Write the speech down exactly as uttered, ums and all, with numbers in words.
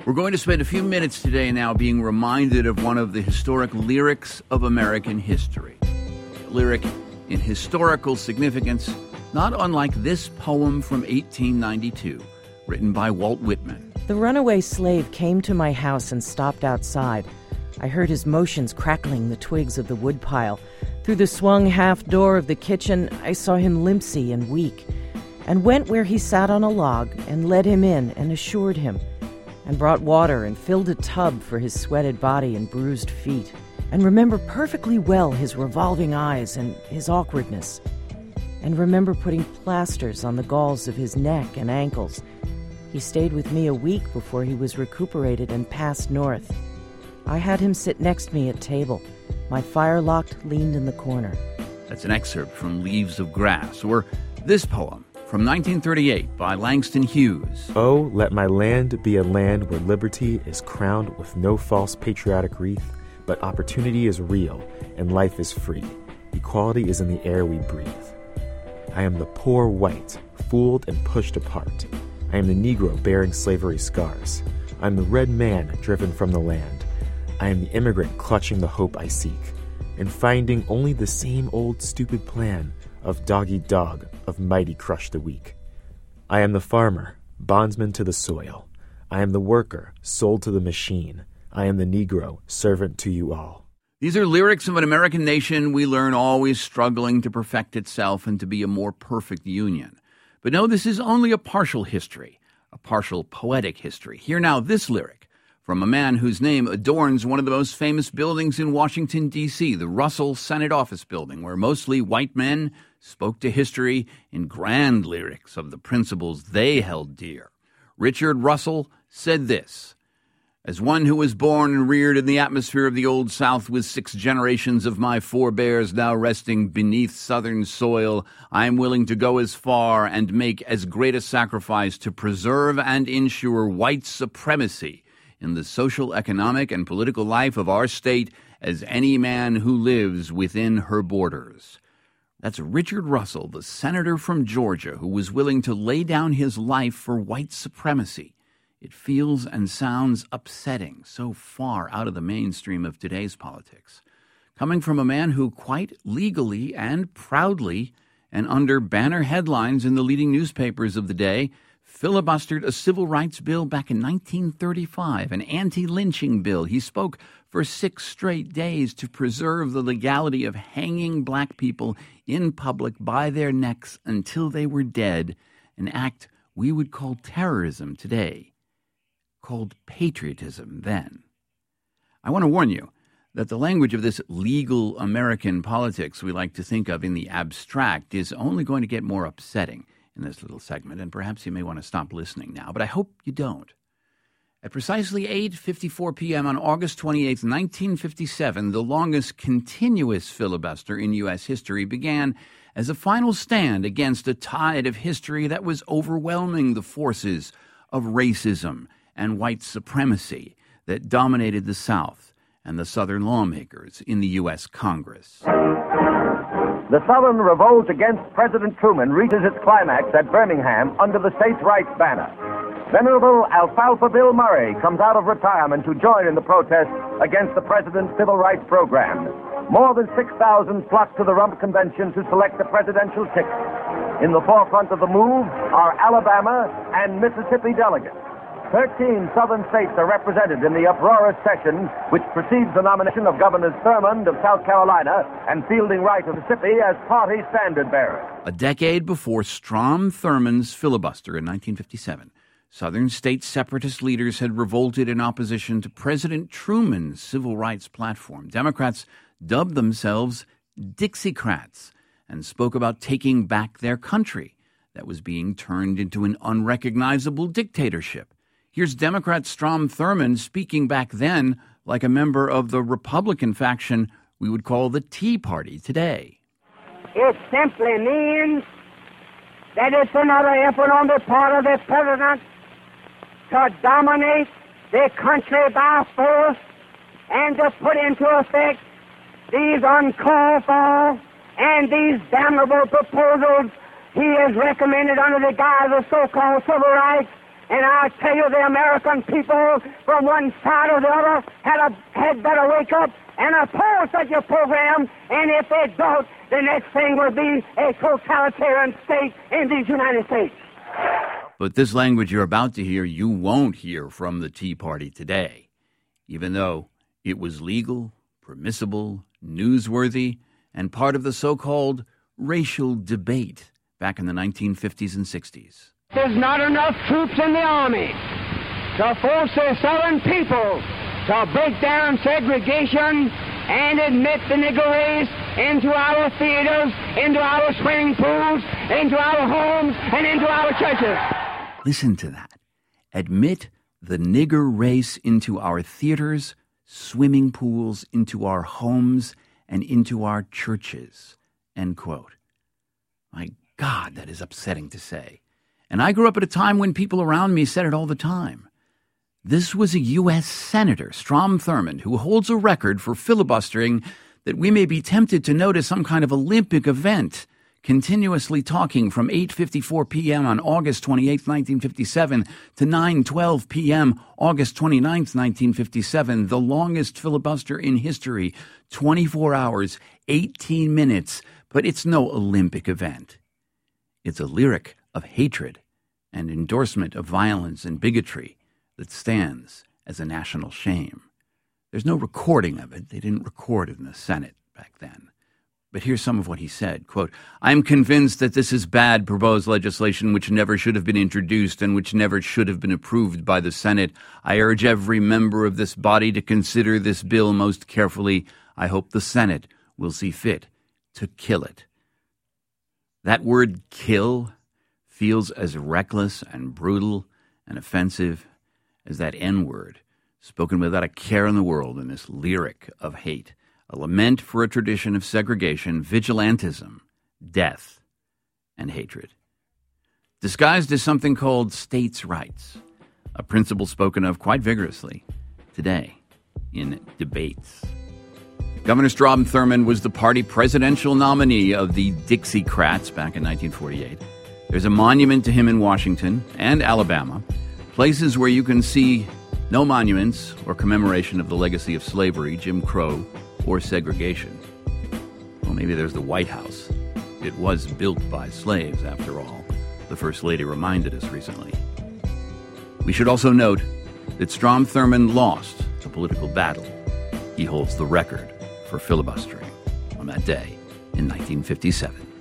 We're going to spend a few minutes today now being reminded of one of the historic lyrics of American history. A lyric in historical significance, not unlike this poem from eighteen ninety-two, written by Walt Whitman. The runaway slave came to my house and stopped outside. I heard his motions crackling the twigs of the woodpile. Through the swung half door of the kitchen, I saw him limpsy and weak, and went where he sat on a log and led him in and assured him, and brought water and filled a tub for his sweated body and bruised feet, and remember perfectly well his revolving eyes and his awkwardness, and remember putting plasters on the galls of his neck and ankles. He stayed with me a week before he was recuperated and passed north. I had him sit next to me at table. My fire-locked leaned in the corner. That's an excerpt from Leaves of Grass, or this poem from nineteen thirty-eight by Langston Hughes. Oh, let my land be a land where liberty is crowned with no false patriotic wreath, but opportunity is real and life is free. Equality is in the air we breathe. I am the poor white, fooled and pushed apart. I am the Negro bearing slavery scars. I am the red man driven from the land. I am the immigrant clutching the hope I seek, and finding only the same old stupid plan of dog-eat-dog, of mighty crush the weak. I am the farmer, bondsman to the soil. I am the worker, sold to the machine. I am the Negro, servant to you all. These are lyrics of an American nation we learn always struggling to perfect itself and to be a more perfect union. But no, this is only a partial history, a partial poetic history. Hear now this lyric from a man whose name adorns one of the most famous buildings in Washington, D C, the Russell Senate Office Building, where mostly white men spoke to history in grand lyrics of the principles they held dear. Richard Russell said this: "As one who was born and reared in the atmosphere of the Old South with six generations of my forebears now resting beneath Southern soil, I am willing to go as far and make as great a sacrifice to preserve and ensure white supremacy in the social, economic, and political life of our state as any man who lives within her borders." That's Richard Russell, the senator from Georgia, who was willing to lay down his life for white supremacy. It feels and sounds upsetting, so far out of the mainstream of today's politics. Coming from a man who quite legally and proudly, and under banner headlines in the leading newspapers of the day, filibustered a civil rights bill back in nineteen thirty-five, an anti-lynching bill. He spoke for six straight days to preserve the legality of hanging black people in public by their necks until they were dead, an act we would call terrorism today, called patriotism then. I want to warn you that the language of this legal American politics we like to think of in the abstract is only going to get more upsetting in this little segment, and perhaps you may want to stop listening now, but I hope you don't. At precisely eight fifty-four p.m. on August twenty-eighth, nineteen fifty-seven, the longest continuous filibuster in U S history began as a final stand against a tide of history that was overwhelming the forces of racism and white supremacy that dominated the South and the Southern lawmakers in the U S Congress. The Southern revolt against President Truman reaches its climax at Birmingham under the states' rights banner. Venerable Alfalfa Bill Murray comes out of retirement to join in the protest against the president's civil rights program. More than six thousand flock to the Rump Convention to select the presidential ticket. In the forefront of the move are Alabama and Mississippi delegates. Thirteen southern states are represented in the uproarious session which precedes the nomination of Governors Thurmond of South Carolina and Fielding Wright of Mississippi as party standard bearers. A decade before Strom Thurmond's filibuster in nineteen fifty-seven, Southern state separatist leaders had revolted in opposition to President Truman's civil rights platform. Democrats dubbed themselves Dixiecrats and spoke about taking back their country that was being turned into an unrecognizable dictatorship. Here's Democrat Strom Thurmond speaking back then like a member of the Republican faction we would call the Tea Party today. It simply means that it's another effort on the part of the president to dominate the country by force and to put into effect these uncalled for and these damnable proposals he has recommended under the guise of so-called civil rights And I'll tell you, the American people from one side or the other had, a, had better wake up and oppose such a program, and if they don't, the next thing will be a totalitarian state in these United States. But this language you're about to hear, you won't hear from the Tea Party today, even though it was legal, permissible, newsworthy, and part of the so-called racial debate back in the nineteen fifties and sixties. There's not enough troops in the Army to force the Southern people to break down segregation and admit the Negro race into our theaters, into our swimming pools, into our homes, and into our churches. Listen to that. Admit the nigger race into our theaters, swimming pools, into our homes, and into our churches. End quote. My God, that is upsetting to say. And I grew up at a time when people around me said it all the time. This was a U S Senator, Strom Thurmond, who holds a record for filibustering that we may be tempted to note as some kind of Olympic event, continuously talking from eight fifty-four p.m. on August twenty-eighth, nineteen fifty-seven to nine twelve p.m. August twenty-ninth, nineteen fifty-seven, the longest filibuster in history, twenty-four hours, eighteen minutes, but it's no Olympic event. It's a lyric of hatred and endorsement of violence and bigotry that stands as a national shame. There's no recording of it. They didn't record it in the Senate back then. But here's some of what he said. Quote, I am convinced that this is bad proposed legislation which never should have been introduced and which never should have been approved by the Senate. I urge every member of this body to consider this bill most carefully. I hope the Senate will see fit to kill it. That word kill feels as reckless and brutal and offensive as that N-word, spoken without a care in the world in this lyric of hate, a lament for a tradition of segregation, vigilantism, death, and hatred. Disguised as something called states' rights, a principle spoken of quite vigorously today in debates. Governor Strom Thurmond was the party presidential nominee of the Dixiecrats back in nineteen forty-eight. There's a monument to him in Washington and Alabama, places where you can see no monuments or commemoration of the legacy of slavery, Jim Crow, or segregation. Well, maybe there's the White House. It was built by slaves, after all, the First Lady reminded us recently. We should also note that Strom Thurmond lost the political battle. He holds the record for filibustering on that day in nineteen fifty-seven.